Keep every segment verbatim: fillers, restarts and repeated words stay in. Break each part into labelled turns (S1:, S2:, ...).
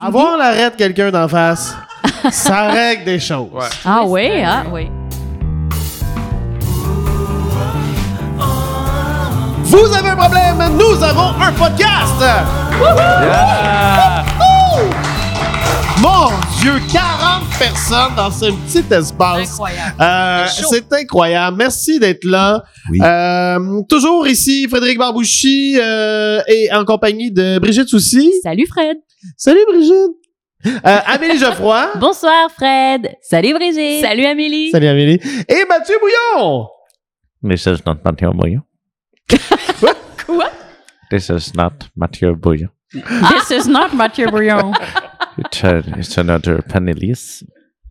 S1: Avoir l'arrêt de quelqu'un d'en face, ça règle des choses.
S2: Ouais.
S3: Ah oui, ah oui.
S1: Vous avez un problème, nous avons un podcast!
S2: Yeah!
S1: Mon Dieu, quarante personnes dans ce petit espace.
S3: Incroyable.
S1: Euh,
S3: C'est chaud.
S1: c'est incroyable. Merci d'être là.
S2: Oui.
S1: Euh, toujours ici, Frédéric Barbouchi euh, et en compagnie de Brigitte Soucy.
S3: Salut Fred.
S1: Salut Brigitte. Euh, Amélie Geoffroy.
S3: Bonsoir Fred. Salut Brigitte. Salut Amélie.
S1: Salut Amélie. Et Mathieu Bouillon.
S4: This is not Mathieu Bouillon.
S3: Quoi?
S4: This is not Mathieu Bouillon.
S3: This is not Mathieu Bouillon.
S4: It's, a, it's another panelist.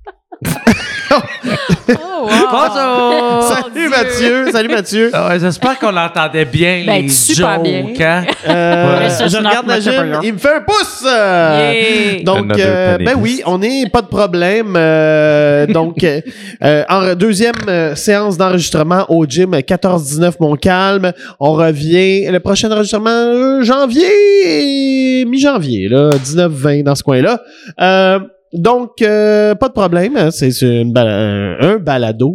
S3: Oh, wow.
S2: Bonjour!
S1: Salut Mathieu. Salut Mathieu.
S2: Ah ouais, j'espère qu'on l'entendait bien,
S3: Ben,
S2: les
S3: super
S2: jokes,
S3: bien.
S2: hein?
S1: Euh,
S3: Ouais, ça,
S1: je
S3: c'est
S1: regarde la
S3: notre
S1: gym,
S3: Mathieu
S1: il me fait un pouce. euh,
S3: Yeah.
S1: Donc,
S4: Another
S1: euh, ben
S4: panelist.
S1: oui, on n'est pas de problème. euh, donc, euh, euh, en deuxième euh, séance d'enregistrement au gym quatorze dix-neuf Montcalm. On revient, le prochain enregistrement, euh, janvier, mi-janvier, là, dix-neuf vingt dans ce coin-là. Euh, donc, euh, pas de problème. hein, C'est c'est une bala- un, un balado.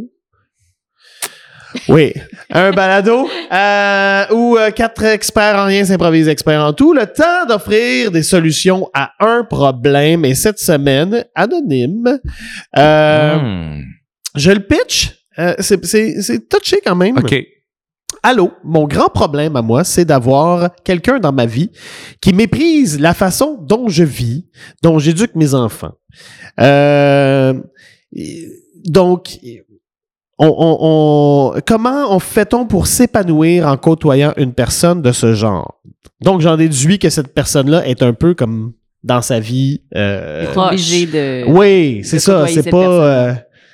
S1: Oui, un balado euh, où euh, quatre experts en rien s'improvisent experts en tout. Le temps d'offrir des solutions à un problème. Et cette semaine, anonyme, euh,
S4: Hmm.
S1: je le pitch. Euh, c'est, c'est, c'est touché quand même.
S2: OK.
S1: Allô, mon grand problème à moi, c'est d'avoir quelqu'un dans ma vie qui méprise la façon dont je vis, dont j'éduque mes enfants. Euh, donc, on, on, on, comment on fait-on pour s'épanouir en côtoyant une personne de ce genre? Donc, j'en déduis que cette personne-là est un peu comme dans sa vie. Euh,
S3: T'es obligé de...
S1: oui, c'est
S3: de
S1: ça.
S3: côtoyer
S1: C'est
S3: cette
S1: pas.
S3: personne.
S1: euh,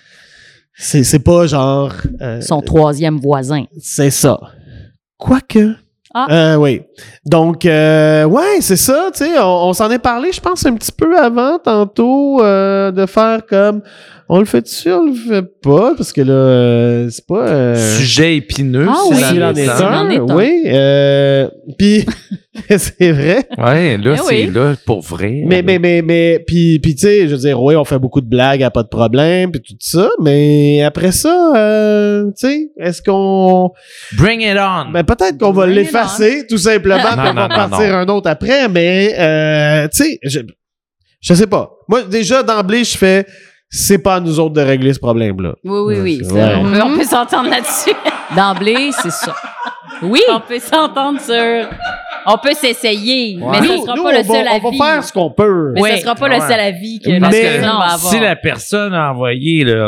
S1: c'est, c'est pas genre. euh,
S3: Son troisième voisin.
S1: c'est ça. Quoique.
S3: Ah.
S1: Euh, oui. Donc, euh, ouais, c'est ça, tu sais, on, on s'en est parlé, je pense, un petit peu avant, tantôt, euh, de faire comme, on le fait dessus, on le fait pas, parce que là, euh, c'est pas... euh,
S2: Sujet épineux,
S3: Ah
S2: c'est
S3: oui.
S2: la
S1: s'il en est
S2: naissance.
S3: en
S1: un,
S3: est un.
S1: oui. Euh, puis, c'est vrai.
S2: Ouais, là,
S3: Eh
S2: c'est
S3: oui.
S2: là pour vrai.
S1: Mais, mais, mais, mais, puis, puis tu sais, je veux dire, oui, on fait beaucoup de blagues, à pas de problème, puis tout ça, mais après ça, euh, tu sais, est-ce qu'on...
S2: Bring it on!
S1: Ben, peut-être qu'on va
S3: Bring it
S1: l'effacer, tout simplement, puis
S2: Non,
S1: on va
S2: non, non,
S1: partir
S2: non.
S1: un autre après, mais, euh, tu sais, je, je sais pas. Moi, déjà, d'emblée, je fais, c'est pas à nous autres de régler ce problème-là.
S3: Oui, oui, oui.
S1: Ouais.
S3: ça, on, peut, on peut s'entendre là-dessus. D'emblée, c'est ça. Oui. On peut s'entendre sur... On peut s'essayer, mais ce
S1: Nous,
S3: sera
S1: nous,
S3: pas
S1: on
S3: le seul
S1: va,
S3: à
S1: on va
S3: vie.
S1: faire ce qu'on peut.
S3: Mais
S2: Ouais.
S3: ce sera pas
S2: Ouais.
S3: le seul avis que la
S1: Mais-
S3: personne va avoir.
S2: Si la personne a envoyé le,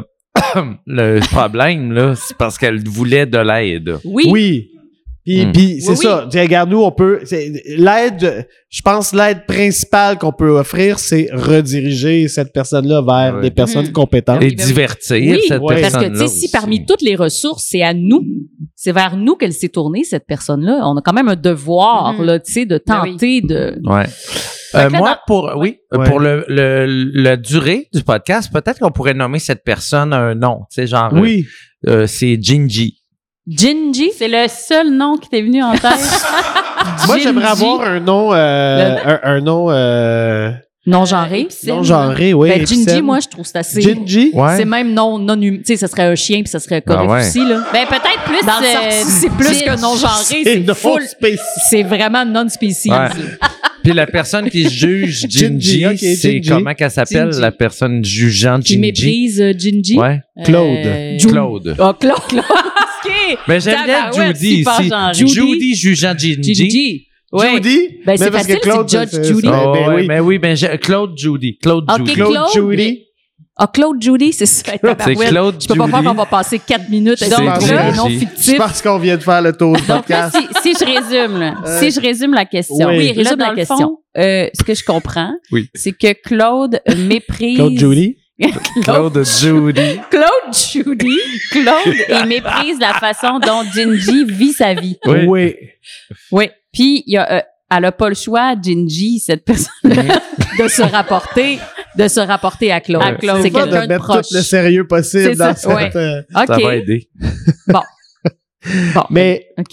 S2: le problème, là, c'est parce qu'elle voulait de l'aide.
S3: Oui.
S1: Oui. Puis,
S2: Hmm.
S1: puis c'est
S3: Oui,
S1: ça. Tiens, regarde, nous, on peut. c'est- L'aide, je pense, l'aide principale qu'on peut offrir, c'est rediriger cette personne-là vers
S2: Ouais.
S1: des personnes
S3: Hmm.
S1: compétentes.
S2: Et
S3: ben oui.
S2: divertir
S3: Oui,
S2: cette
S1: ouais.
S3: Parce que,
S2: personne-là.
S3: tu sais, si
S2: aussi.
S3: parmi toutes les ressources, c'est à nous, c'est vers nous qu'elle s'est tournée, cette personne-là, on a quand même un devoir,
S5: Mhm.
S3: là, tu sais, de
S5: Ben oui.
S3: tenter de...
S2: Ouais.
S3: Fait
S2: Euh,
S3: que là,
S2: moi,
S3: dans-
S2: pour oui, euh,
S1: Ouais.
S2: pour le, le, la durée du podcast, peut-être qu'on pourrait nommer cette personne un nom. Tu sais, genre,
S1: Oui.
S2: euh, euh, c'est Gingy.
S3: Gingy,
S5: C'est le seul nom qui t'est venu en tête.
S1: Moi,
S3: Gingy.
S1: j'aimerais avoir un nom, euh, un, un nom euh,
S3: non-genré.
S5: épicène.
S1: non genré, oui.
S3: Ben, Gingy,
S1: épicène.
S3: moi, je trouve que c'est assez...
S1: Gingy?
S2: Ouais.
S3: C'est même non, non hum- tu sais, ça serait un chien puis ça serait correct
S2: Ah ouais.
S3: aussi, là.
S5: Ben, peut-être plus.
S3: Dans le
S5: euh,
S3: sens, c'est plus
S5: Gin-
S3: que non-genré,
S1: C'est
S3: c'est
S1: non
S3: full.
S1: spécifique.
S3: C'est vraiment non-species.
S2: Ouais. Puis la personne qui juge Gingy,
S1: Gingy, ok,
S2: c'est
S1: Gingy.
S2: comment qu'elle s'appelle,
S3: Gingy.
S2: la personne jugeant
S3: Qui
S2: Gingy?
S3: méprise euh, Gingy.
S2: Ouais.
S1: Claude.
S3: Euh,
S2: Claude.
S3: Oh, Claude, Claude.
S5: OK.
S2: Mais j'aime bien
S5: Tabarouette,
S2: Judy
S5: super
S2: ici.
S5: genré.
S2: Judy,
S3: Judy.
S2: jugeant Gingy.
S3: Gingy. Ouais.
S1: Judy?
S3: Ben, c'est
S1: Mais parce que
S3: facile,
S1: Claude,
S3: c'est Judge
S1: c'est-
S3: Judy.
S1: c'est-
S2: Oh,
S1: ben
S2: ouais,
S1: oui.
S2: mais oui, ben j'ai- Claude Judy. Claude
S3: Ok,
S2: Judy.
S1: Claude,
S3: Claude.
S1: Judy.
S3: Ah, Claude Judy, c'est ça.
S2: C'est
S3: Tabarouette.
S2: Claude
S3: Je peux pas
S2: Judy.
S3: croire qu'on va passer quatre minutes à
S2: C'est
S3: essayer de trouver un nom
S2: Judy.
S1: Je
S3: fictif.
S1: pense qu'on vient de faire le tour du
S5: Donc là,
S1: podcast.
S5: si, si je résume, là,
S1: Euh,
S5: si je résume la question.
S1: oui.
S3: Oui,
S5: Là,
S3: résume
S5: dans
S3: la
S5: le
S3: question.
S5: fond, euh, ce que je comprends,
S2: Oui.
S5: c'est que Claude méprise...
S1: Claude Judy?
S2: Claude Judy.
S5: Claude Judy. Claude, il méprise la façon dont Gingy vit sa vie.
S2: Oui.
S1: Oui.
S5: Oui. Puis, il y a, euh, elle a pas le choix, Gingy, cette personne-là,
S3: de se rapporter, de se rapporter à Claude.
S5: À Claude.
S3: C'est
S1: Pas de
S3: quelqu'un de
S1: mettre
S3: proche.
S1: tout le sérieux possible
S5: C'est
S1: dans
S5: ça, ouais.
S1: cette... euh,
S3: OK.
S2: Ça va aider.
S3: Bon.
S1: Mais
S5: OK.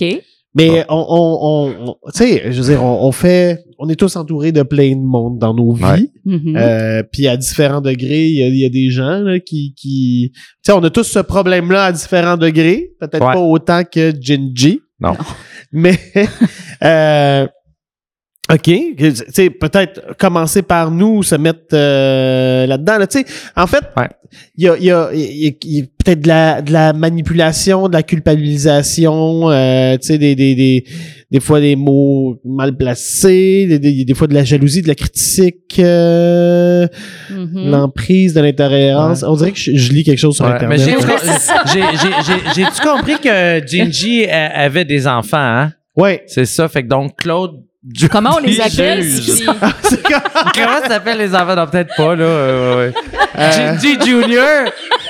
S1: Mais on, on, on, on tu sais, je veux dire, on, on fait, on est tous entourés de plein de monde dans nos vies.
S4: Ouais.
S3: Mhm.
S1: Euh, puis à différents degrés, il y a, il y a des gens là, qui, qui, tu sais, on a tous ce problème-là à différents degrés. Peut-être
S4: Ouais.
S1: pas autant que Gingy.
S4: Non.
S1: Mais, euh, OK, tu sais, peut-être commencer par nous, se mettre euh, là-dedans. Là, tu sais, en fait, il
S4: Ouais.
S1: y a, il y a, il y a- il y a peut-être de la, de la manipulation, de la culpabilisation, euh, tu sais, des, des, des, des fois des mots mal placés, des, des, des fois de la jalousie, de la critique, euh,
S3: Mhm.
S1: de l'emprise, de l'intolérance.
S4: Ouais.
S1: On dirait que je, je lis quelque chose sur
S2: Ouais, mais
S1: Internet.
S2: j'ai,
S1: Ouais.
S2: j'ai, j'ai, j'ai, j'ai-tu compris que Gingy a- avait des enfants, hein?
S1: Ouais.
S2: C'est ça. Fait que donc, Claude.
S3: Comment on les appelle?
S2: Juge.
S3: si-
S1: C'est comme-
S2: Comment ça s'appelle les enfants? Non, peut-être pas, là. Euh, ouais, ouais.
S1: Euh,
S2: Gingy Junior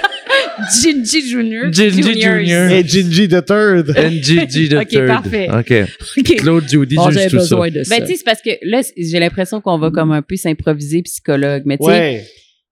S3: Gingy Junior.
S2: Gingy
S3: Juniors.
S2: Junior.
S1: Et Gingy the Third.
S2: and Gigi the
S3: Ok,
S2: third.
S3: parfait.
S2: OK.
S3: OK.
S2: Claude Judy
S3: Bon,
S2: juge
S3: j'avais
S2: tout ça.
S3: besoin de ça. Ben, tu sais, c'est parce que là, c- j'ai l'impression qu'on va comme un peu s'improviser psychologue. Mais tu sais,
S1: Ouais.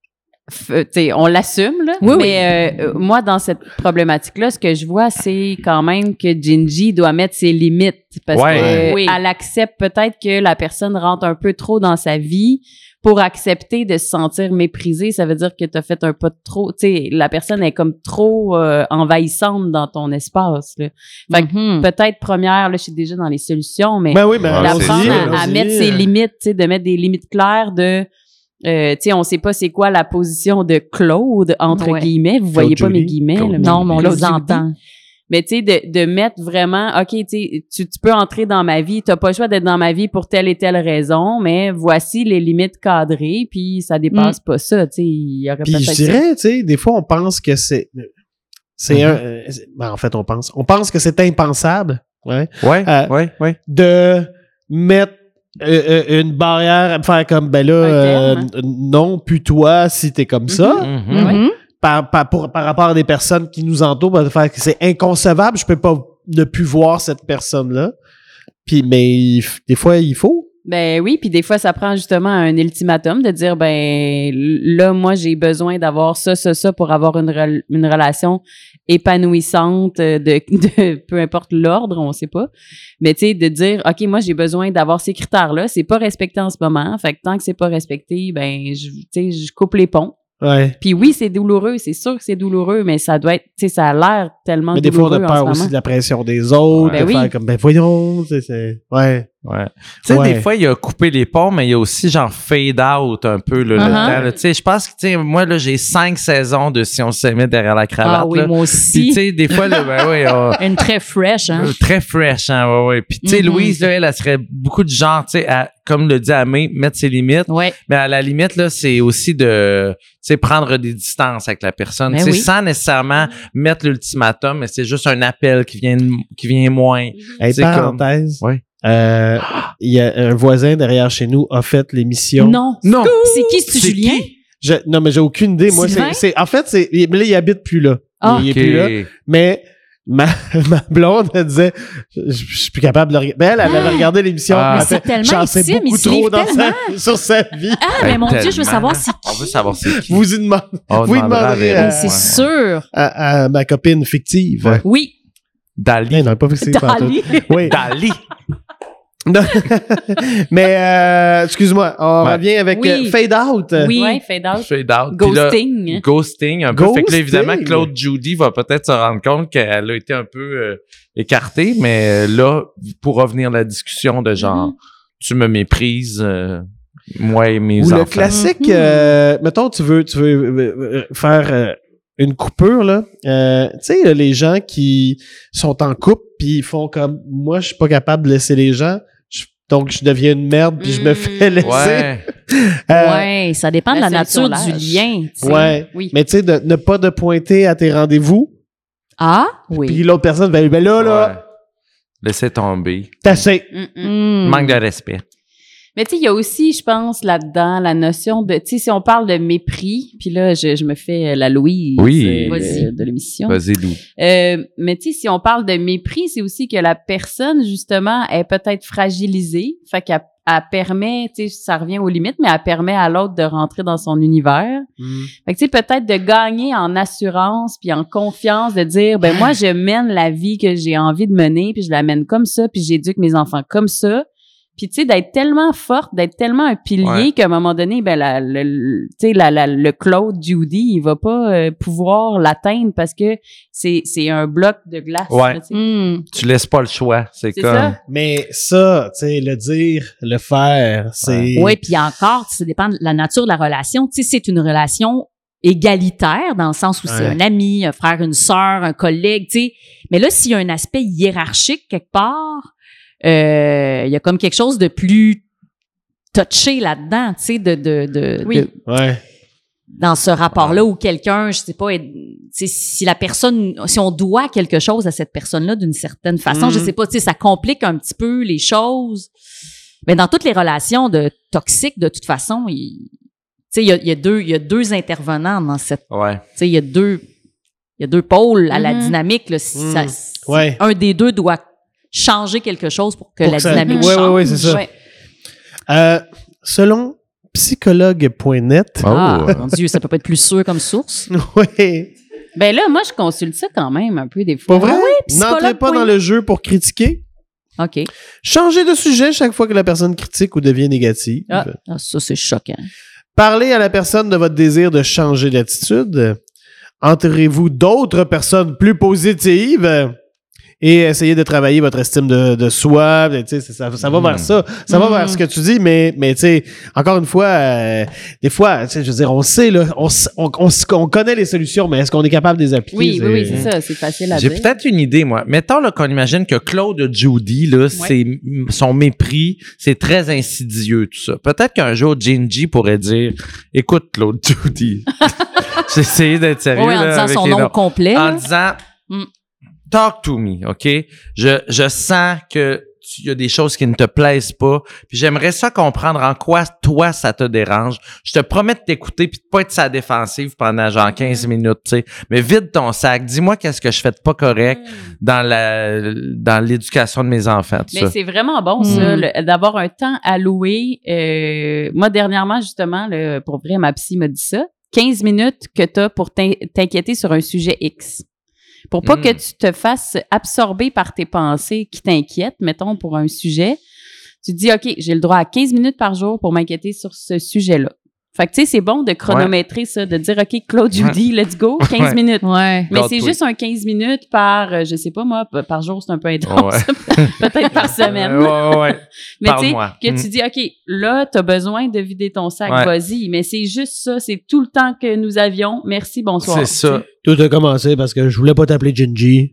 S3: f- tu sais, on l'assume, là.
S5: Oui, oui.
S3: mais euh, euh, moi, dans cette problématique-là, ce que je vois, c'est quand même que Gingy doit mettre ses limites. Parce
S2: Ouais.
S3: qu'elle
S5: Oui.
S3: accepte peut-être que la personne rentre un peu trop dans sa vie pour accepter de se sentir méprisée. Ça veut dire que tu as fait un pas de trop. Tu sais, la personne est comme trop euh, envahissante dans ton espace. Là. Fait que
S5: Mhm.
S3: peut-être première, là, je suis déjà dans les solutions, mais
S1: Ben oui, ben,
S4: Ouais,
S1: allons-y,
S3: d'apprendre à, à
S1: allons-y.
S3: mettre ses limites, tu sais, de mettre des limites claires de, euh, tu sais, on sait pas c'est quoi la position de Claude, entre
S5: Ouais.
S3: guillemets. Vous voyez pas
S1: Judy.
S3: mes guillemets.
S2: Claude
S3: là,
S5: Non, mais on
S3: Claude
S5: les
S3: Judy.
S5: entend.
S3: Mais tu sais, de, de mettre vraiment, OK, tu sais, tu tu peux entrer dans ma vie, t'as pas le choix d'être dans ma vie pour telle et telle raison, mais voici les limites cadrées, puis ça dépasse pas ça, tu sais, il y aurait
S1: Puis
S3: peut-être
S1: je
S3: ça.
S1: dirais, tu sais, des fois, on pense que c'est... C'est un... euh, c'est- ben, en fait, on pense. On pense que c'est impensable, ouais,
S2: Ouais,
S1: Euh,
S2: ouais, ouais.
S1: de mettre euh, euh, une barrière, faire comme, ben là,
S3: Un
S1: euh,
S3: terme.
S1: non, plus toi, si t'es comme ça.
S2: Mhm.
S3: Ouais.
S5: Mhm.
S1: Par, par, pour- par rapport à des personnes qui nous entourent, ben, de faire que c'est inconcevable, je peux pas ne plus voir cette personne-là. Puis, mais il f- des fois, il faut.
S3: Ben oui, puis des fois, ça prend justement un ultimatum de dire, ben là, moi, j'ai besoin d'avoir ça, ça, ça pour avoir une, rel- une relation épanouissante de, de peu importe l'ordre, on sait pas. Mais tu sais, de dire, OK, moi, j'ai besoin d'avoir ces critères-là, c'est pas respecté en ce moment. Fait que tant que c'est pas respecté, ben, je, tu sais, je coupe les ponts.
S1: Ouais.
S3: Puis oui, c'est douloureux, c'est sûr que c'est douloureux, mais ça doit être, tu sais, ça a l'air tellement
S1: Mais des fois, on
S3: douloureux
S1: a
S3: en ce
S1: peur aussi
S3: moment.
S1: de la pression des autres,
S3: Ben
S1: de
S3: oui.
S1: faire comme, ben voyons, c'est, c'est, ouais.
S2: Ouais. Tu sais,
S1: Ouais.
S2: des fois, il y a coupé les ponts, mais il y a aussi genre fade out un peu là, le
S3: Uh-huh.
S2: temps. là. Tu sais, je pense que, tu sais, moi, là, j'ai cinq saisons de Si on s'aimait derrière la cravate.
S5: Ah oui,
S2: là.
S5: moi
S2: Puis, tu
S5: aussi.
S2: sais, des fois, là, ben oui, on-
S5: Une très fresh, hein?
S2: Euh, Très fresh, hein, ouais, ouais. Puis, tu sais,
S5: Mhm.
S2: Louise, là, elle, elle serait beaucoup de genre, tu sais, à- comme le dit Amé, mettre ses limites.
S5: Ouais.
S2: Mais à la limite, là, c'est aussi de, tu sais, prendre des distances avec la personne.
S5: Ben
S2: Tu sais,
S5: oui.
S2: sans nécessairement mettre l'ultimatum, mais c'est juste un appel qui vient, qui vient moins.
S1: Hey,
S2: C'est
S1: parenthèse.
S2: Ouais.
S1: Euh, il y a un voisin derrière chez nous a fait l'émission.
S3: Non.
S2: Non!
S5: C'est qui, c'est
S2: C'est
S5: Julien?
S2: qui?
S1: Je, non, mais j'ai aucune idée. Moi, c'est,
S5: Sylvain?
S1: c'est, en fait, c'est, il- mais là, il habite plus là.
S5: Ah,
S1: il est
S2: Ok.
S1: plus là. Mais ma, ma blonde, elle disait, je, je suis plus capable de le regarder. Ben, elle, elle avait regardé l'émission.
S2: Ah.
S1: elle
S5: Mais c'est
S1: fait,
S5: tellement
S1: j'en sais
S5: intime,
S1: beaucoup
S5: il se
S1: trop
S5: livre
S1: dans sa, sur sa vie.
S5: Ah, mais mon Dieu, je veux
S2: Tellement.
S5: savoir c'est
S2: On
S5: qui.
S2: veut savoir c'est qui.
S1: Vous y demandez
S2: On
S1: vous y
S2: demandera à
S1: demanderez
S2: Véro.
S1: à-
S5: C'est
S2: Ouais.
S5: sûr.
S1: à, à ma copine fictive.
S2: Ouais.
S5: Oui.
S2: Dali.
S1: Non, non, pas fictive.
S5: Dali.
S1: pantoute. Oui.
S2: Dali.
S1: Non. mais, euh, excuse-moi, on
S2: Ouais.
S1: revient avec
S3: Oui.
S1: euh, Fade Out.
S5: Oui.
S3: Ouais, fade out.
S2: Fade out. Puis là,
S3: Ghosting.
S2: ghosting un peu. Fait que là, évidemment,
S1: Ghosting.
S2: Claude Judy va peut-être se rendre compte qu'elle a été un peu euh, écartée, mais là, pour revenir à la discussion de genre, tu me méprises, euh, moi et mes
S1: Ou
S2: enfants.
S1: le classique,
S5: Mhm.
S1: euh, mettons, tu veux, tu veux euh, euh, faire euh, une coupure, là. Euh, tu sais, là, les gens qui sont en couple, puis ils font comme, moi, je suis pas capable de laisser les gens, je- donc je deviens une merde, puis je me
S3: Mm.
S1: fais laisser.
S2: Ouais.
S1: Euh,
S5: Ouais, ça dépend de la nature du lien.
S3: tu sais.
S1: Ouais.
S3: Oui.
S1: Mais tu sais, de ne pas de pointer à tes rendez-vous,
S5: Ah,
S1: puis
S5: oui.
S1: l'autre personne, ben, ben là, là,
S2: Ouais. Laissez tomber.
S1: t'as assez.
S3: Mm, mm.
S5: Hmm.
S2: Manque de respect.
S3: Mais tu sais, il y a aussi, je pense, là-dedans, la notion de, tu sais, si on parle de mépris, puis là, je, je me fais la Louise
S2: Oui.
S3: euh,
S5: Vas-y.
S3: de, de l'émission.
S2: Vas-y, Lou.
S3: Euh, mais tu sais, si on parle de mépris, c'est aussi que la personne, justement, est peut-être fragilisée, fait qu'elle elle permet, tu sais, ça revient aux limites, mais elle permet à l'autre de rentrer dans son univers.
S1: Mm.
S3: Fait que, tu sais, peut-être de gagner en assurance puis en confiance, de dire, ben moi, je mène la vie que j'ai envie de mener, puis je la mène comme ça, puis j'éduque mes enfants comme ça. Puis, tu sais, d'être tellement forte, d'être tellement un pilier
S2: Ouais.
S3: qu'à un moment donné, ben, la, le, le- tu sais, la, la, le Claude Judy, il va pas euh, pouvoir l'atteindre parce que c'est, c'est un bloc de glace.
S2: Ouais.
S3: là, tu sais.
S5: Hmm.
S2: Tu laisses pas le choix. C'est,
S3: C'est
S2: comme.
S3: ça.
S1: Mais ça, tu sais, le dire, le faire, c'est...
S5: Oui, puis encore, ça dépend de la nature de la relation. Tu sais, c'est une relation égalitaire dans le sens où c'est
S1: Ouais.
S5: un ami, un frère, une sœur, un collègue, tu sais. Mais là, s'il y a un aspect hiérarchique quelque part, euh, il y a comme quelque chose de plus touché là-dedans, tu sais, de, de, de,
S3: Oui.
S5: de-
S1: Ouais.
S5: dans ce rapport-là où quelqu'un, je sais pas, est- tu sais, si la personne, si on doit quelque chose à cette personne-là d'une certaine façon,
S1: Mhm.
S5: je sais pas, tu sais, ça complique un petit peu les choses. Mais dans toutes les relations de toxiques, de toute façon, il, tu sais, il y a, il y a deux, il y a deux intervenants dans cette,
S2: Ouais.
S5: tu sais, il y a deux, il y a deux pôles à la
S3: Mhm.
S5: dynamique. Là, si
S1: Mhm.
S5: ça- si
S1: Ouais.
S5: un des deux doit changer quelque chose pour que
S1: Pour
S5: la
S1: que ça-
S5: dynamique
S1: ouais,
S5: change.
S1: ouais, ouais, c'est ça.
S3: Ouais.
S1: Euh, selon psychologue point net,
S5: Ah,
S2: Oh.
S5: mon Dieu, ça peut pas être plus sûr comme source.
S1: ouais,
S3: Ben là, moi, je consulte ça quand même un peu des fois.
S1: pas vrai?
S5: psychologue
S1: N'entrez pas
S5: point-
S1: dans le jeu pour critiquer.
S5: OK.
S1: Changez de sujet chaque fois que la personne critique ou devient négative.
S3: Ah.
S5: Ah, ça, c'est choquant.
S1: Parlez à la personne de votre désir de changer d'attitude. Entourez-vous d'autres personnes plus positives et essayez de travailler votre estime de, de soi. Tu sais, ça, ça va
S2: Mm.
S1: vers ça. Ça va
S5: Mm.
S1: vers ce que tu dis, mais, mais tu sais, encore une fois, euh, des fois, tu sais, je veux dire, on sait, là, on, s- on, on, s- on connaît les solutions, mais est-ce qu'on est capable de les appliquer?
S3: Oui, oui, oui,
S1: C'est-
S3: c'est ça. C'est facile à
S2: J'ai
S3: dire.
S2: peut-être une idée, moi. Mettons là, qu'on imagine que Claude Judy, là, c'est son mépris, c'est très insidieux, tout ça. Peut-être qu'un jour, Gingy pourrait dire « Écoute, Claude Judy. » J'ai essayé d'être sérieux.
S5: Oui, en
S2: là,
S5: disant
S2: avec
S5: son
S2: les
S5: nom
S2: noms.
S5: complet.
S2: En
S5: là.
S2: disant
S5: Mm.
S2: « Talk to me, OK? Je, je sens que il y a des choses qui ne te plaisent pas. Puis j'aimerais ça comprendre en quoi, toi, ça te dérange. Je te promets de t'écouter puis de pas être sa défensive pendant genre quinze minutes, tu sais. Mais vide ton sac. Dis-moi qu'est-ce que je fais de pas correct dans la dans l'éducation de mes enfants, tout
S3: Mais
S2: ça.
S3: c'est vraiment bon, ça,
S5: Mm.
S3: le- d'avoir un temps alloué. Euh, moi, dernièrement, justement, le, pour vrai, ma psy m'a dit ça. quinze minutes que tu as pour t'in- t'inquiéter sur un sujet X. Pour pas
S2: Mm.
S3: que tu te fasses absorber par tes pensées qui t'inquiètent, mettons, pour un sujet. Tu te dis, OK, j'ai le droit à quinze minutes par jour pour m'inquiéter sur ce sujet-là. Fait que, tu sais, c'est bon de chronométrer ça, de dire, OK, Claude Judy, let's go, quinze
S2: Ouais.
S3: minutes.
S5: Ouais.
S3: Mais
S2: Garde
S3: c'est
S2: toi.
S3: juste un quinze minutes par, euh, je sais pas moi, p- par jour, c'est un peu intense.
S2: Ouais.
S3: Peut-être par semaine.
S2: Euh, ouais, ouais, ouais.
S3: Mais tu sais,
S2: Parle-moi.
S3: que
S2: Mm.
S3: tu dis, OK, là, tu as besoin de vider ton sac,
S2: Ouais.
S3: vas-y. Mais c'est juste ça, c'est tout le temps que nous avions. Merci, bonsoir.
S2: C'est ça.
S1: Tout a commencé parce que je voulais pas t'appeler Gingy.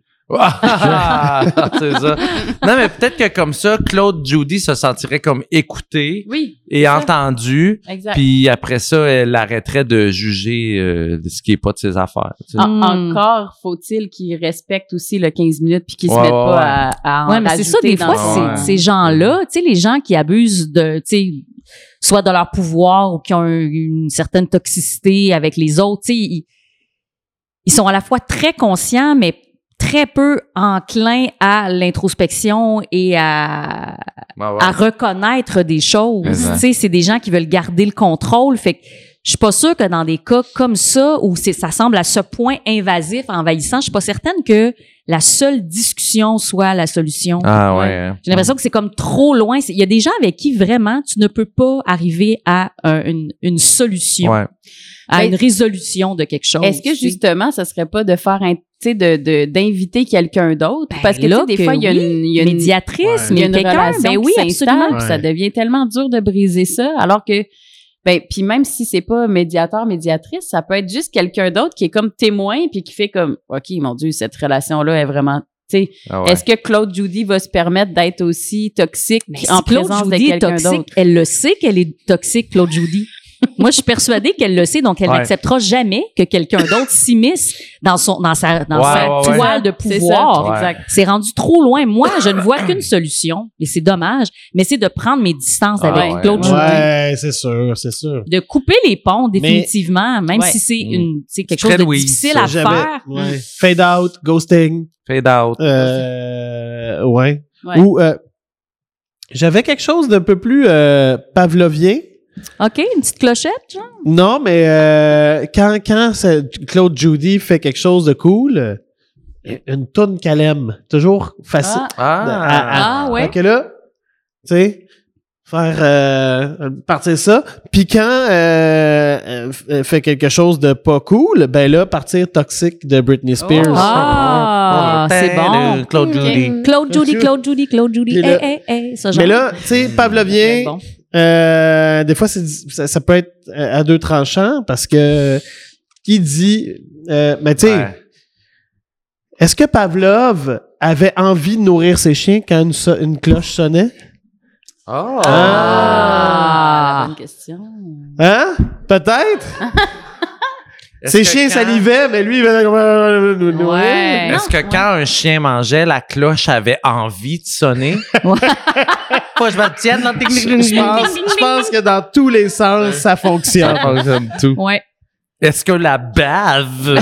S2: Ah, c'est ça. Non, mais peut-être que comme ça, Claude Judy se sentirait comme écouté
S3: Oui.
S2: et
S3: c'est ça.
S2: entendu.
S3: Exact.
S2: Puis après ça, elle arrêterait de juger euh, de ce qui est pas de ses affaires. tu sais.
S3: En-
S5: Mm.
S3: Encore faut-il qu'ils respectent aussi le quinze minutes puis qu'ils
S2: Ouais,
S3: se mettent
S2: ouais,
S3: pas
S2: ouais.
S3: à, à en
S5: Ouais, mais c'est ça,
S3: rajouter
S5: des
S3: dans
S5: fois,
S3: son-
S2: Ouais.
S5: c'est- ces gens-là, tu sais, les gens qui abusent de, tu sais, soit de leur pouvoir ou qui ont un- une certaine toxicité avec les autres, tu sais, ils, ils sont à la fois très conscients, mais très peu enclins à l'introspection et à,
S2: Ouais, ouais.
S5: à reconnaître des choses.
S2: Exact.
S5: Tu sais, c'est des gens qui veulent garder le contrôle. Fait que je suis pas sûre que dans des cas comme ça, où c'est, ça semble à ce point invasif, envahissant, je suis pas certaine que la seule discussion soit la solution.
S2: Ah ouais.
S3: Ouais.
S2: hein.
S5: J'ai l'impression que c'est comme trop loin. C'est- Il y a des gens avec qui vraiment tu ne peux pas arriver à un- une, une solution,
S2: Ouais.
S5: à
S3: Ben,
S5: une résolution de quelque chose.
S3: Est-ce que
S5: tu sais.
S3: justement, ça serait pas de faire un, tu sais, de, de, d'inviter quelqu'un d'autre?
S5: Ben
S3: Parce que, tu
S5: là
S3: sais, des
S5: que
S3: fois, il y a
S5: oui,
S3: une, il y a une,
S5: médiatrice,
S1: Ouais.
S3: il y a
S5: mais
S3: une
S5: quelqu'un,
S3: relation
S5: ben oui,
S3: qui s'installe,
S5: absolument.
S3: puis ça
S1: Ouais.
S3: devient tellement dur de briser ça, alors que, ben, puis même si c'est pas médiateur, médiatrice, ça peut être juste quelqu'un d'autre qui est comme témoin puis qui fait comme, OK, mon Dieu, cette relation-là est vraiment, tu sais,
S2: Ah ouais.
S3: est-ce que Claude Judy va se permettre d'être aussi toxique
S5: Mais
S3: en
S5: si Claude
S3: présence de
S5: Judy est
S3: quelqu'un
S5: toxique,
S3: d'autre?
S5: elle le sait qu'elle est toxique, Claude Judy. Moi, je suis persuadée qu'elle le sait, donc elle
S2: Ouais.
S5: n'acceptera jamais que quelqu'un d'autre s'immisce dans son, dans sa, dans
S2: Ouais,
S5: sa
S2: ouais, ouais.
S5: toile de
S3: C'est
S5: pouvoir.
S3: ça,
S2: Ouais.
S3: exact.
S5: C'est rendu trop loin. Moi, je ne vois qu'une solution, et c'est dommage, mais c'est de prendre mes distances
S2: Ah
S5: avec
S2: ouais.
S5: Claude Judy.
S1: Ouais, c'est sûr, c'est sûr.
S5: De couper les ponts, définitivement, même
S3: Ouais.
S5: si c'est
S2: Mm.
S5: une, c'est quelque
S2: C'est
S5: chose
S2: très
S5: de
S2: Louise,
S5: difficile
S2: ça.
S5: à
S1: Jamais-
S5: faire.
S1: ouais. Fade out, ghosting.
S2: Fade out.
S1: Euh, ouais.
S3: Ouais.
S1: Ou, euh, J'avais quelque chose d'un peu plus euh, pavlovien.
S5: OK, une petite clochette, genre?
S1: Non, mais euh, quand, quand ça- Claude Judy fait quelque chose de cool, euh, une toune qu'elle aime. Toujours facile.
S3: Ah.
S2: Ah,
S1: À- à-
S5: Ah, ouais.
S1: Fait que là, tu sais, faire euh, partir ça. Puis quand euh, euh, f- fait quelque chose de pas cool, ben là, partir Toxic de Britney Spears.
S3: Oh.
S5: Ah, c'est bon.
S2: Claude Judy.
S5: Claude Judy, Claude Judy, Claude Judy.
S1: Puis
S5: Hey,
S1: là-
S5: hey, hey. Ça, genre.
S1: Mais là, tu sais, pavlovien,
S3: Bon.
S1: euh, des fois, c'est, ça, ça peut être à deux tranchants parce que qui dit, euh, mais tu sais,
S2: Ouais.
S1: est-ce que Pavlov avait envie de nourrir ses chiens quand une, so- une cloche sonnait?
S2: Oh.
S3: Ah,
S5: Ah.
S3: bonne question.
S1: Hein? Peut-être?
S2: Est-ce
S1: Ses
S2: que
S1: chiens
S2: quand-
S1: salivaient, mais lui, il venait comme euh, nous nourrir.
S3: Ouais.
S2: Est-ce que
S3: Ouais.
S2: quand un chien mangeait, la cloche avait envie de sonner?
S5: Ouais.
S2: Faut que je me tienne dans le technique.
S1: Je pense, je pense que dans tous les sens, ça fonctionne.
S2: fonctionne tout.
S5: Ouais.
S2: Est-ce que la bave?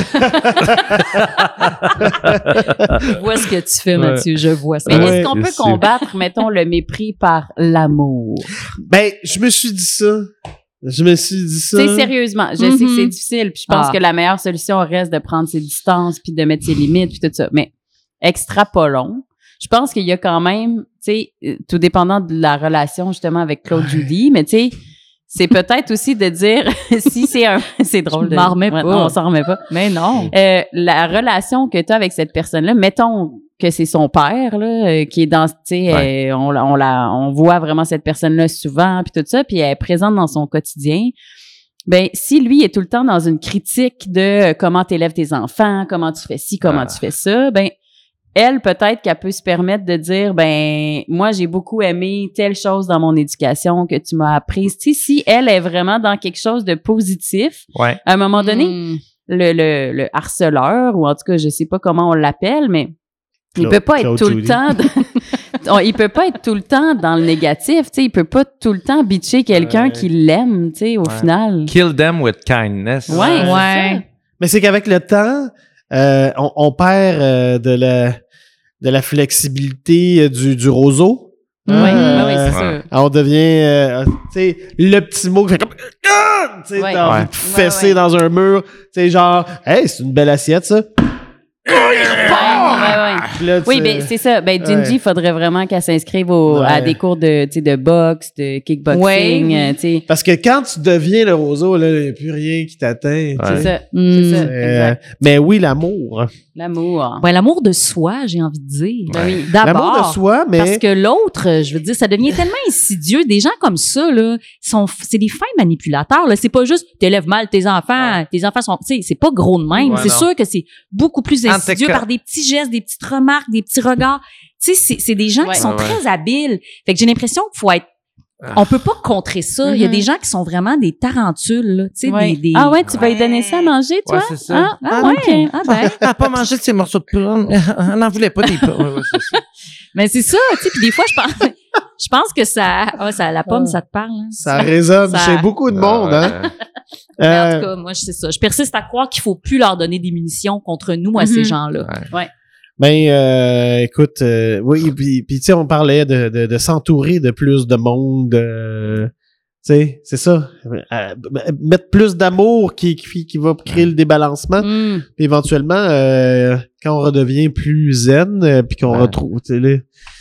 S5: Je vois ce que tu fais, Mathieu. Je vois ça.
S3: Mais
S1: Ouais,
S3: est-ce qu'on
S2: bien
S3: peut
S2: sûr.
S3: combattre, mettons, le mépris par l'amour?
S1: Ben, je me suis dit ça. Je me suis dit ça.
S3: Tu sais, sérieusement, je sais que
S5: Mhm.
S3: c'est difficile, puis je pense
S5: Ah.
S3: que la meilleure solution reste de prendre ses distances, puis de mettre ses limites, puis tout ça. Mais extrapolons. Je pense qu'il y a quand même, tu sais, euh, tout dépendant de la relation justement avec Claude Judy, mais tu sais, c'est peut-être aussi de dire si c'est un, c'est drôle.
S5: Je
S3: de,
S5: m'en remets
S3: Ouais,
S5: pas.
S3: non, on s'en remet pas.
S5: Mais non.
S3: Euh, la relation que tu as avec cette personne-là, mettons que c'est son père là, euh, qui est dans, tu sais,
S2: Ouais.
S3: euh, on, la- on la, on voit vraiment cette personne-là souvent, puis tout ça, puis elle est présente dans son quotidien. Ben, si lui est tout le temps dans une critique de euh, comment t'élèves tes enfants, comment tu fais ci, comment
S2: Ah.
S3: tu fais ça, ben elle peut-être qu'elle peut se permettre de dire ben moi j'ai beaucoup aimé telle chose dans mon éducation que tu m'as apprise. Tu sais, si elle est vraiment dans quelque chose de positif,
S2: Ouais.
S3: à un moment donné,
S5: Mm.
S3: le, le, le harceleur, ou en tout cas, je sais pas comment on l'appelle, mais il
S1: Claude-
S3: peut pas être
S1: Claude
S3: tout
S1: Judy.
S3: le temps... on- il peut pas être tout le temps dans le négatif, tu sais. Il peut pas tout le temps bitcher quelqu'un
S1: Ouais.
S3: qui l'aime, tu sais, au
S2: Ouais.
S3: final.
S2: Kill them with kindness.
S3: Ouais,
S1: Ouais.
S3: c'est
S5: Ouais.
S3: ça.
S1: Mais c'est qu'avec le temps, euh, on, on perd euh, de la de la flexibilité euh, du, du roseau.
S3: Oui,
S1: Euh,
S3: oui, c'est
S2: ouais.
S3: sûr.
S1: On devient, euh, tu sais, le petit mot qui fait comme... Ah! Tu sais,
S3: Ouais.
S1: t'as envie
S2: Ouais.
S1: de fesser
S3: Ouais, ouais.
S1: dans un mur. Tu sais, genre, hey, c'est une belle assiette, ça.
S3: Ouais, ouais, ouais.
S1: Puis là, tu
S3: Oui,
S1: sais,
S3: ben c'est ça. Ben Gingy, il
S1: Ouais.
S3: faudrait vraiment qu'elle s'inscrive au- à
S1: Ouais.
S3: des cours de, tu sais, de boxe, de kickboxing,
S5: Ouais.
S3: euh, tu sais.
S1: Parce que quand tu deviens le roseau, là, il n'y a plus rien qui t'atteint. tu
S2: Ouais.
S1: sais.
S3: C'est ça.
S5: Mm.
S3: C'est ça.
S1: Euh,
S3: Exact.
S1: mais oui, l'amour.
S3: L'amour.
S5: Ouais, l'amour de soi, j'ai envie de dire.
S3: Ben oui.
S5: D'abord.
S1: L'amour de soi, mais...
S5: Parce que l'autre, euh, je veux dire, ça devient tellement insidieux. Des gens comme ça, là, sont, c'est des fins manipulateurs, là. C'est pas juste, t'élèves mal tes enfants, tes enfants sont, tu sais, c'est pas gros de même.
S2: Ouais,
S5: c'est
S2: non.
S5: sûr que c'est beaucoup plus
S2: En tout
S5: insidieux
S2: cas-
S5: par des petits gestes, des petites remarques, des petits regards. Tu sais, c'est, c'est des gens
S3: Ouais.
S5: qui sont
S2: Ouais, ouais.
S5: très habiles. Fait que j'ai l'impression qu'il faut être, on peut pas contrer ça. Il y a
S3: Mhm.
S5: des gens qui sont vraiment des tarentules, là. Tu sais,
S3: Ouais.
S5: des, des-
S3: Ah ouais, tu vas lui donner ça à manger, toi?
S2: Ouais, c'est ça.
S3: Ah,
S5: Ah
S3: ah,
S5: ouais.
S3: ok.
S5: Ah ben.
S2: Elle a pas mangé de ses morceaux de pomme. Elle n'en voulait pas des pommes. Ouais, ouais, c'est ça.
S5: Mais c'est ça, tu sais. Puis des fois, je pense, je pense que ça, ah, ça, la pomme, ça te parle, hein.
S1: Ça résonne
S5: Ça-
S1: chez beaucoup de monde, hein?
S2: Ouais.
S5: Mais en
S1: Euh,
S5: tout cas, moi, je sais ça. Je persiste à croire qu'il faut plus leur donner des munitions contre nous, à ces
S3: Mhm.
S5: gens-là.
S1: Ben, euh, écoute, euh, oui, puis, puis tu sais, on parlait de, de, de s'entourer de plus de monde. euh, tu sais, c'est ça. Euh, mettre plus d'amour qui, qui, qui va créer le débalancement.
S3: Mm.
S1: Puis éventuellement, euh, quand on redevient plus zen, euh, puis qu'on
S2: Ouais.
S1: retrouve, tu sais, là,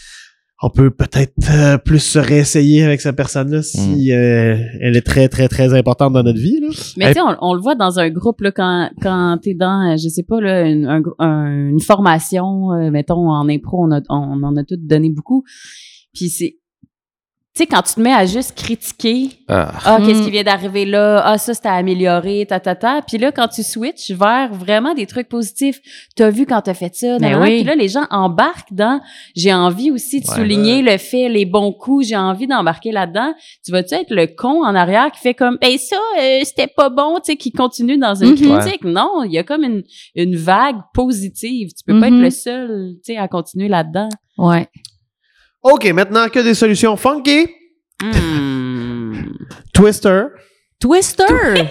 S1: on peut peut-être euh, plus se réessayer avec cette personne-là si euh, elle est très, très, très importante dans notre vie. Là.
S3: Mais tu sais, on, on le voit dans un groupe, là, quand, quand t'es dans, euh, je sais pas, là, une, un gr- un- une formation, euh, mettons, en impro, on, a, on en a tout donné beaucoup. Puis c'est, tu sais, quand tu te mets à juste critiquer,
S2: Ah.
S3: ah,
S5: Mm.
S3: qu'est-ce qui vient d'arriver là, ah, ça, c'était amélioré, ta, ta, ta. Puis là, quand tu switches vers vraiment des trucs positifs, t'as vu quand t'as fait ça,
S5: Ben
S3: nan, nan.
S5: oui.
S3: Puis là, les gens embarquent dans, j'ai envie aussi de
S2: Ouais.
S3: souligner le fait, les bons coups, j'ai envie d'embarquer là-dedans. Tu vas-tu être le con en arrière qui fait comme, ben ça, euh, c'était pas bon, tu sais, qui continue dans une
S5: Mhm.
S3: critique. Non, il y a comme une, une vague positive. Tu peux pas
S5: Mhm.
S3: être le seul, tu sais, à continuer là-dedans.
S5: Ouais.
S1: OK, maintenant que des solutions funky.
S3: Hmm.
S1: Twister.
S5: Twister!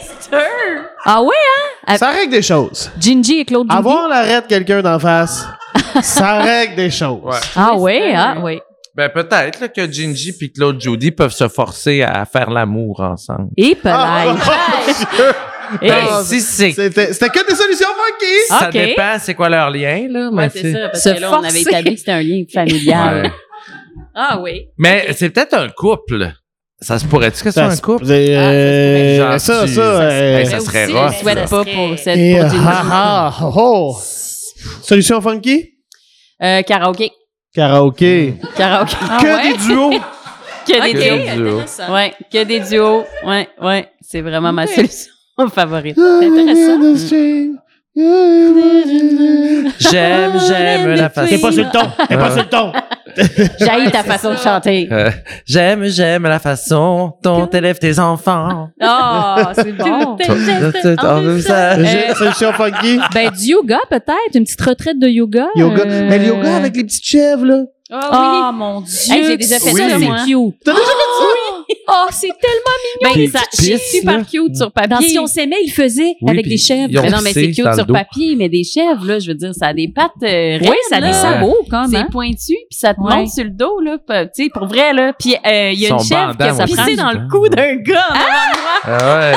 S5: Ah ouais, hein?
S1: Ça règle des choses.
S5: Gingy et Claude Judy.
S1: Avoir l'arrêt de quelqu'un d'en face, ça règle des choses.
S2: Ouais.
S5: Ah ouais, ah ouais.
S2: Ben, peut-être là, que Gingy puis Claude Judy peuvent se forcer à faire l'amour ensemble.
S5: Et
S1: Ah,
S5: peut-être.
S1: mon Dieu!
S2: Ben,
S1: Ah,
S2: si c'est...
S1: C'était c'était que des solutions funky!
S2: Ça
S5: Ok.
S2: dépend c'est quoi leur lien, là. Mais
S3: Ouais, c'est ça, parce
S5: Se
S3: que là, on avait
S5: forcer.
S3: établi que c'était un lien familial.
S2: Ouais.
S5: Ah oui.
S2: Mais c'est peut-être un couple. Ça se pourrait-tu que c'est un
S1: se-
S2: couple?
S1: euh,
S2: Genre,
S1: ça,
S2: tu-
S1: ça, euh,
S2: ben, ça serait
S3: aussi,
S2: rough,
S3: je souhaite
S2: ça.
S3: pas pour cette
S1: et,
S3: pour
S1: euh,
S3: Gingy.
S1: ah, ah, oh, oh. Solution funky?
S3: Euh, karaoké.
S1: Karaoké.
S3: Karaoké.
S1: que
S5: ouais?
S1: des duos.
S3: Que des
S2: Ok.
S3: duos.
S2: duo.
S3: Ouais, que des duos. Ouais, ouais. C'est vraiment ma
S5: Ok.
S3: solution favorite.
S5: C'est intéressant.
S2: J'aime, j'aime la façon...
S1: T'es pas sur le ton. T'es pas sur le ton.
S3: J'haïs ta façon de chanter.
S2: Euh, j'aime, j'aime la façon dont t'élèves tes enfants.
S5: Oh, c'est bon.
S1: J'ai- Solution funky.
S5: Ben, du yoga, peut-être. Une petite retraite de yoga.
S1: Yoga.
S5: euh,
S1: Mais le yoga avec les petites chèvres, là.
S5: Oh, mon Dieu.
S3: Hey, j'ai déjà fait
S5: ça,
S3: ça,
S5: c'est
S3: moi.
S5: cute.
S1: T'as déjà fait
S5: Oh, c'est tellement...
S3: Ben,
S2: Puis
S3: ça,
S2: tu
S3: c'est
S2: pisses,
S3: super
S2: là.
S3: cute sur
S5: Dans
S3: papier.
S5: Si on s'aimait, il le faisait
S2: Oui,
S5: avec
S2: puis
S5: des chèvres.
S2: ils ont
S3: Mais non, mais c'est
S2: pissé
S3: cute
S2: dans le
S3: sur
S2: dos.
S3: papier, mais des chèvres, là, je veux dire, ça a des pattes euh,
S5: Oui,
S3: raides,
S5: ça a des
S3: là.
S5: sabots, quand même.
S3: C'est pointu, puis ça te
S5: Ouais.
S3: monte sur le dos, là. p- Tu sais, pour vrai, là. Puis euh, il y a
S2: Son
S3: une chèvre
S2: bandant
S3: qui a
S2: aussi.
S3: pissé dans le cou d'un gars en avant de moi.
S2: Ah ouais.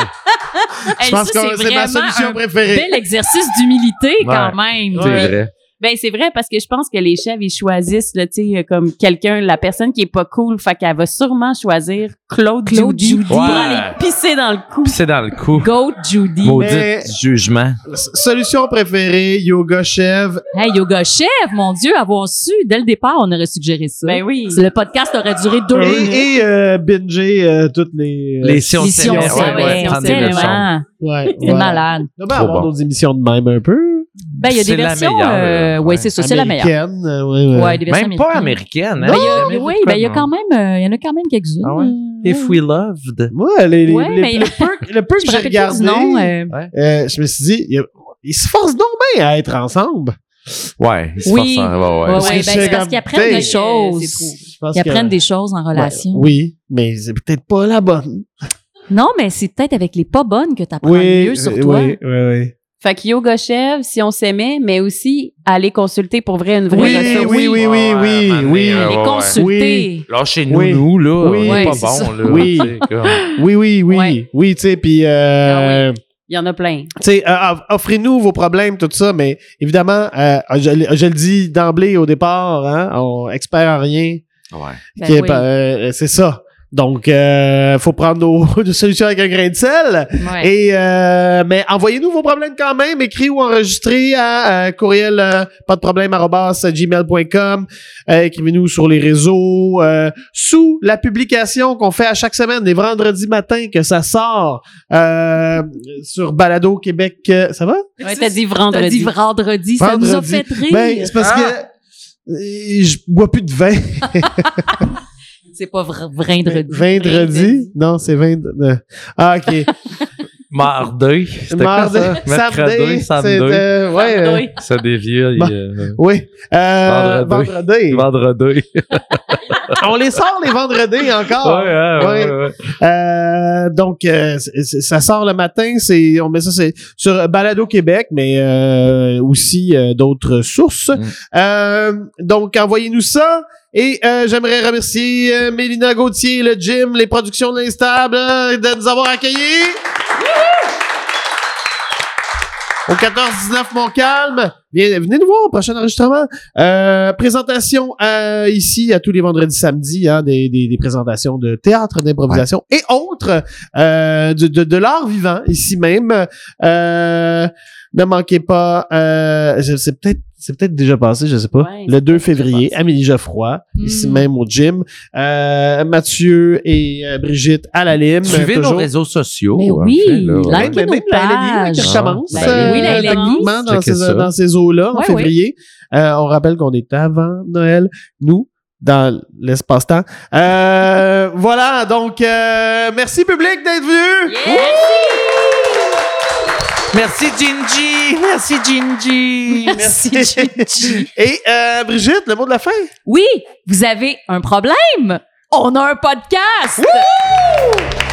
S1: Je
S3: Hey,
S1: pense
S3: ça,
S1: que c'est ma
S3: vraiment
S1: solution
S3: un
S1: préférée.
S5: Bel exercice d'humilité, quand même.
S2: C'est
S3: Ouais.
S2: vrai.
S3: Ben, c'est vrai, parce que je pense que les chèvres, ils choisissent, là, tu sais, comme quelqu'un, la personne qui est pas cool, fait qu'elle va sûrement choisir Claude,
S5: Claude
S3: Judy,
S5: Judy.
S3: pour
S2: Ouais.
S3: aller pisser dans le cou.
S2: Puis c'est dans le cou.
S5: Goat Judy.
S2: Maudit
S1: Mais-
S2: jugement.
S1: S- Solution préférée, yoga chèvre.
S5: Hey, yoga chef, mon Dieu, avoir su, dès le départ, on aurait suggéré ça.
S3: Ben oui.
S5: Le podcast aurait duré deux minutes.
S1: Et, et euh, binger euh, toutes les... euh,
S2: Les si on
S5: Les si on
S2: s'aimait,
S5: s'aimait,
S2: ouais, ouais,
S3: si on
S2: prendre des
S3: s'aimait,
S2: leçons.
S5: tellement.
S1: ouais,
S5: C'est
S1: ouais.
S5: malade.
S1: On devrait
S2: Trop
S1: avoir
S2: bon.
S1: d'autres émissions de même un peu.
S5: Ben, il y a
S2: C'est
S5: des
S2: la
S5: versions.
S2: meilleure,
S5: euh,
S2: euh,
S5: ouais,
S2: ouais.
S5: c'est ça, c'est la meilleure.
S1: Américaine, euh, ouais, ouais.
S5: Ouais, des versions
S2: Même pas
S5: américaines.
S2: américaine, hein?
S5: Ben, il y a-
S2: Jamais vu
S5: oui,
S2: de
S5: ben, il y a
S2: quoi,
S5: quand
S2: non.
S5: même, euh, il y en a quand même quelques-unes.
S2: Ah ouais?
S5: Euh,
S2: If we loved.
S1: Moi, les, les,
S5: Ouais,
S1: les-
S5: mais-
S1: le peu, le peu
S5: Je
S1: que
S5: me
S1: j'ai
S5: rappelle plus
S1: regardé,
S5: du nom. euh,
S1: euh, je me suis dit, il- ils se forcent donc bien à être ensemble.
S2: Ouais, il se
S5: Oui.
S2: force en- ouais, ouais.
S5: Ouais,
S1: Parce
S5: ouais,
S1: que
S5: ben,
S1: c'est
S5: c'est parce
S1: comme-
S5: qu'ils apprennent
S1: Hey,
S5: des
S3: euh,
S5: choses.
S3: c'est trop.
S1: Je pense
S5: Ils
S1: que-
S5: apprennent des choses en relation.
S1: Ouais, oui, mais c'est peut-être pas la bonne.
S5: Non, mais c'est peut-être avec les pas bonnes que tu apprends
S1: Oui,
S5: mieux sur
S1: oui,
S5: toi.
S1: oui, oui.
S3: Fait que yoga chèvre, si on s'aimait, mais aussi aller consulter pour vrai une vraie
S1: Oui,
S3: ressource.
S1: oui, oui, oui,
S2: Ouais,
S1: oui,
S2: à un moment
S1: oui.
S2: donné,
S5: Les
S2: ouais,
S5: consulter.
S2: Là, chez nous,
S1: Oui.
S2: nous, là,
S1: Oui.
S2: on est
S1: Ouais,
S2: pas
S5: c'est
S2: bon,
S5: ça.
S2: là.
S1: Oui.
S2: tu sais, comme-
S1: Oui, oui, oui.
S3: Ouais.
S1: Oui, tu sais, puis, euh,
S3: Il y en a plein.
S1: tu sais, euh, off- offrez-nous vos problèmes, tout ça, mais évidemment, euh, je, le- je le dis d'emblée au départ, hein, on expert en rien.
S2: Ouais.
S3: Ben
S1: qui est
S3: oui.
S1: pas- euh, c'est ça. Donc, euh, faut prendre nos nos solutions avec un grain de sel.
S3: Ouais.
S1: Et euh, mais envoyez-nous vos problèmes quand même, écrits ou enregistrés à euh, courriel euh, pas de problème arobase gmail point com. Euh, écrivez-nous sur les réseaux euh, sous la publication qu'on fait à chaque semaine, les vendredis matins que ça sort euh, sur Balado Québec. Euh, ça va?
S3: Ouais, t'as dit
S5: T'as
S3: vendredi.
S5: dit vendredi, ça nous a
S1: Vendredi.
S5: fait rire.
S1: Ben, c'est parce
S2: Ah!
S1: que euh, je bois plus de vin.
S5: C'est pas vr- vendredi.
S1: Vendredi? Non, c'est vingt. euh, Ah, ok.
S2: Mardi. C'était quoi
S1: Mardi,
S2: ça? Mercredi,
S1: samedi.
S2: samedi.
S1: c'était- ouais, euh,
S3: Vendredi.
S2: Ça dévie.
S1: Bon.
S2: euh,
S1: oui. Euh,
S2: Vendredi.
S1: vendredi.
S2: Vendredi.
S1: On les sort les vendredis encore.
S2: Ouais, ouais, ouais,
S1: Ouais.
S2: ouais.
S1: Euh, donc, euh, c'est- c'est- ça sort le matin. C'est, on met ça c'est sur Balado Québec, mais euh, aussi euh, d'autres sources.
S2: Mm.
S1: Euh, donc, envoyez-nous ça. Et euh, j'aimerais remercier euh, Mélina Gauthier, le gym, les productions de l'Instable, euh, de nous avoir accueillis. Au quatorze dix-neuf Montcalm. Viens- venez nous voir au prochain enregistrement. Euh, présentation euh, ici à tous les vendredis samedis, hein, des, des, des présentations de théâtre, d'improvisation et autres euh, de, de, de l'art vivant ici même. Euh, ne manquez pas, euh, je- c'est peut-être c'est peut-être déjà passé, je sais pas.
S3: Ouais,
S1: le
S3: c'est
S1: deux
S3: peut-être déjà
S1: février,
S3: passé.
S1: Amélie Geoffroy,
S5: Mm.
S1: ici même au gym. Euh, Mathieu et euh, Brigitte à la lime.
S2: Suivez nos
S1: toujours.
S2: réseaux sociaux.
S5: Mais
S2: en
S5: oui,
S2: fait, là.
S5: like-
S1: Même,
S5: Likez
S1: même
S5: nos
S1: la L N I là, qui
S5: pages.
S1: recommence
S2: Ah,
S1: euh,
S5: oui, la L N I.
S1: techniquement dans
S2: Checkez
S1: ces,
S2: ça.
S1: dans ces eaux-là en
S5: Ouais,
S1: février. Euh, on rappelle qu'on est avant Noël, nous, dans l'espace-temps. Euh, voilà, donc euh, merci public d'être venu.
S2: Merci Gingy. Merci Gingy.
S5: Merci, Gigi.
S1: Et euh, Brigitte, le mot de la fin.
S5: Oui, vous avez un problème? On a un podcast!